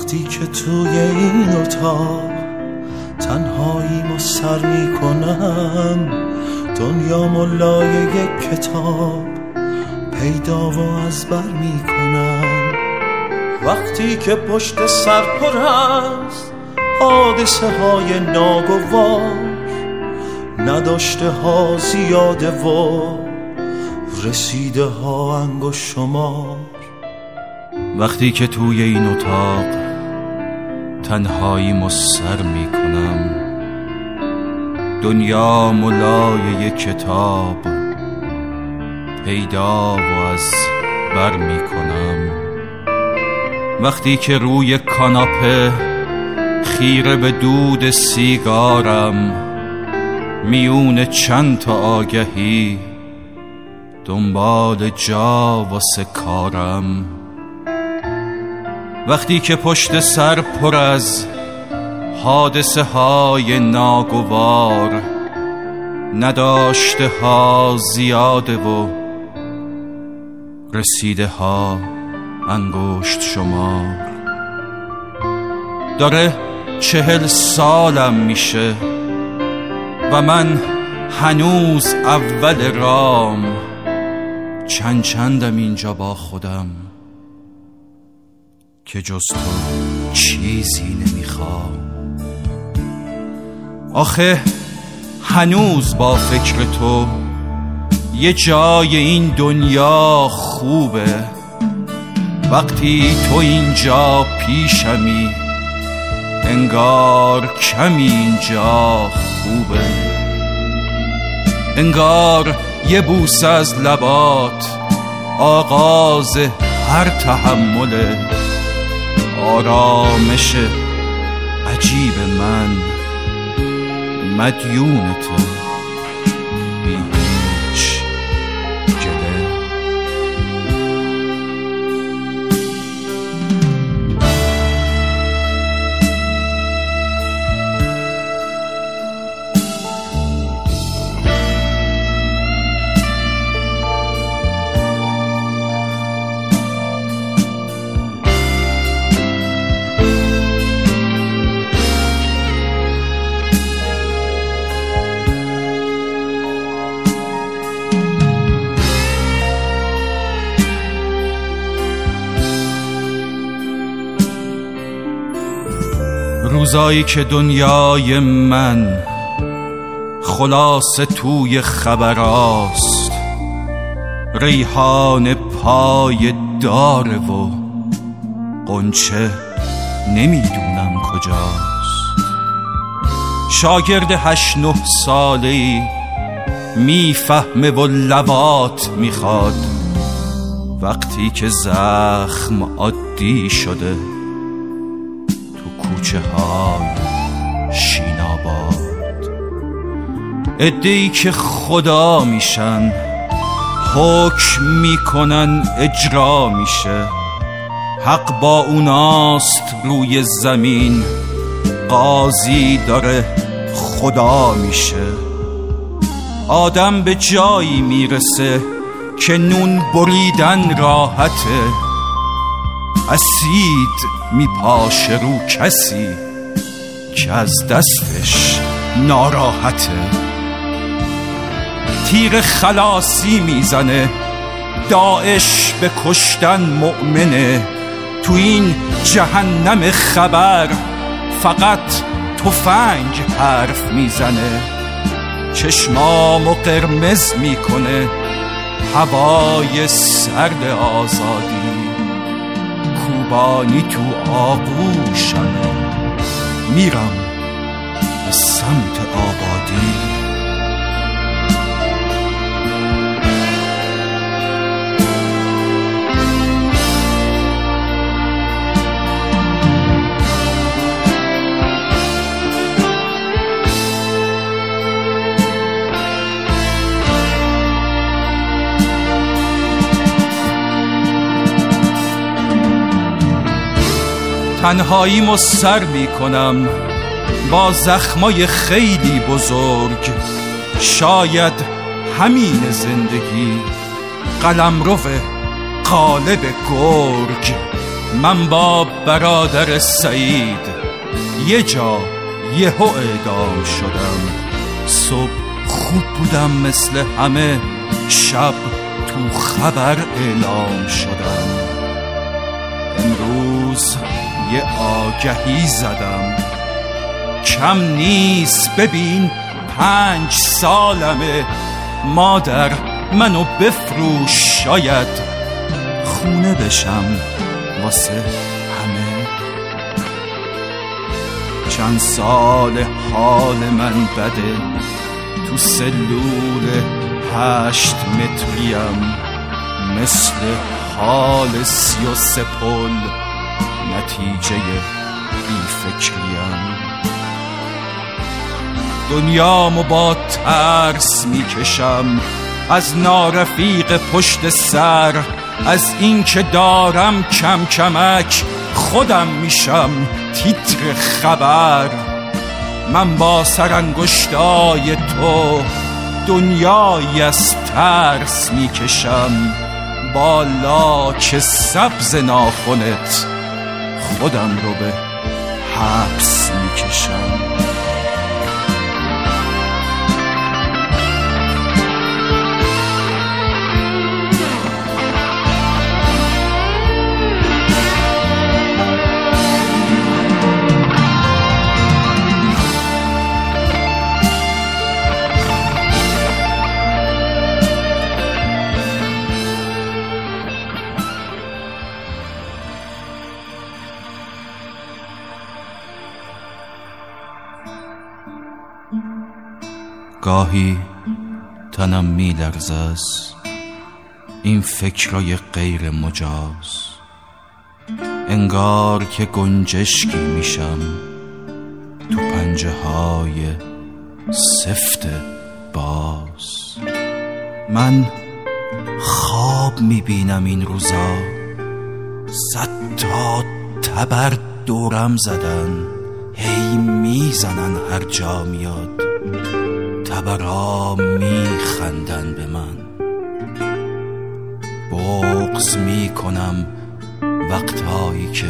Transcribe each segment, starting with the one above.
وقتی که توی این اتاق تنهاییمو سر میکنم، دنیا ملای یک کتاب پیدا و از بر میکنم. وقتی که پشت سر پر از حادثه های ناگوار، نداشته ها زیاده و رسیده ها انگشت شمار. وقتی که توی این اتاق تنهاییمو سر میکنم، دنیا ملای یک کتاب پیدا و از بر میکنم. وقتی که روی کاناپه خیره به دود سیگارم، میون چند تا آگهی دنبال جا واسه کارم. وقتی که پشت سر پر از حادثه های ناگوار، نداشته ها زیاده و رسیده ها انگشت شمار. داره 40 سالم میشه و من هنوز اول رام، چندم اینجا با خودم که جز تو چیزی نمیخوام. آخه هنوز با فکر تو یه جای این دنیا خوبه. وقتی تو اینجا پیشمی انگار کمی اینجا خوبه. انگار یه بوسه از لبات آغاز هر تحمله. آرامش عجیب من مدیونته بی هیچ گله. روزایی که دنیای من خلاصه توی خبراست، ریحان پای داره و قنچه نمیدونم کجاست. شاگرد 8-9 ساله‌ای میفهمه و لوات میخواد، وقتی که زخم عادی شده کوچه های شیناباد. عده‌ای که خدا میشن، حکم میکنن اجرا میشه. حق با اوناست روی زمین، قاضی داره خدا میشه. آدم به جایی میرسه که نون بریدن راحته، اسید میپاشه رو کسی که از دستش ناراحته. تیر خلاصی میزنه، داعش به کشتن مؤمنه. تو این جهنم خبر فقط تفنگ حرف میزنه. چشمامو قرمز میکنه هوای سرد آزادی. کوبانی تو آغوشمه، میرم به سمت آبادی. تنهاییمو سر میکنم با زخمای خیلی بزرگ. شاید همین زندگی قلمرو قالب گرگ. من با برادر سعید یه جا یهو اعدام شدم. صبح خوب بودم مثل همه، شب تو خبر اعلام شدم. امروز یه آگهی زدم، کم نیست ببین 5 سالمه. مادر منو بفروش، شاید خونه بشم واسه همه. چند سال حال من بده، تو سلول 8 متریم، مثل حال 33 پل، نتیجه بی فکریم. دنیامو با ترس میکشم، از نارفیق پشت سر، از این که دارم کم کمک خودم میشم تیتر خبر. من با سرانگشتای تو دنیایی از ترس میکشم، با لاک سبز ناخنت خودم رو به حبس میکشم. گاهی تنم میلرزه از این فکرای غیر مجاز، انگار که گنجشکی میشم تو پنجه های سفت باز. من خواب میبینم این روزا، 100 تا تبر دورم زدن، هی میزنن هر جا میاد، تبرها میخندن به من. بغض میکنم وقتایی که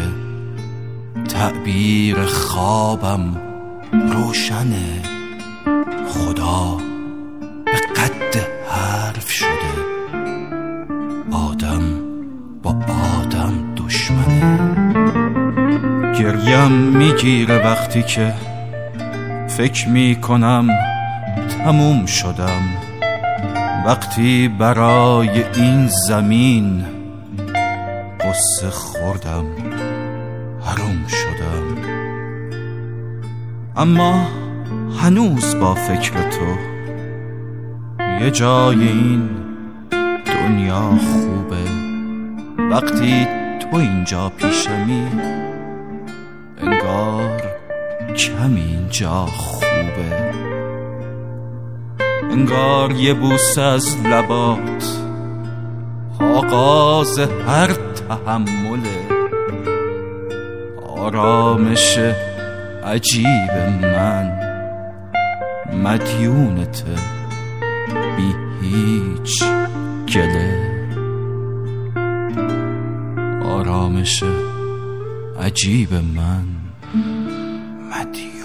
تعبیر خوابم روشنه، خدا به قد حرف شده، آدم با آدم دشمنه. گریم میگیره وقتی که فکر میکنم تموم شدم، وقتی برای این زمین قصه خوردم حروم شدم. اما هنوز با فکر تو یه جای این دنیا خوبه، وقتی تو اینجا پیشمی انگار کم اینجا خوبه. انگار یه بوسه از لبات آغاز هر تحمله، آرامش عجیب من مدیونته بی هیچ گله. آرامش عجیب من مدیونته.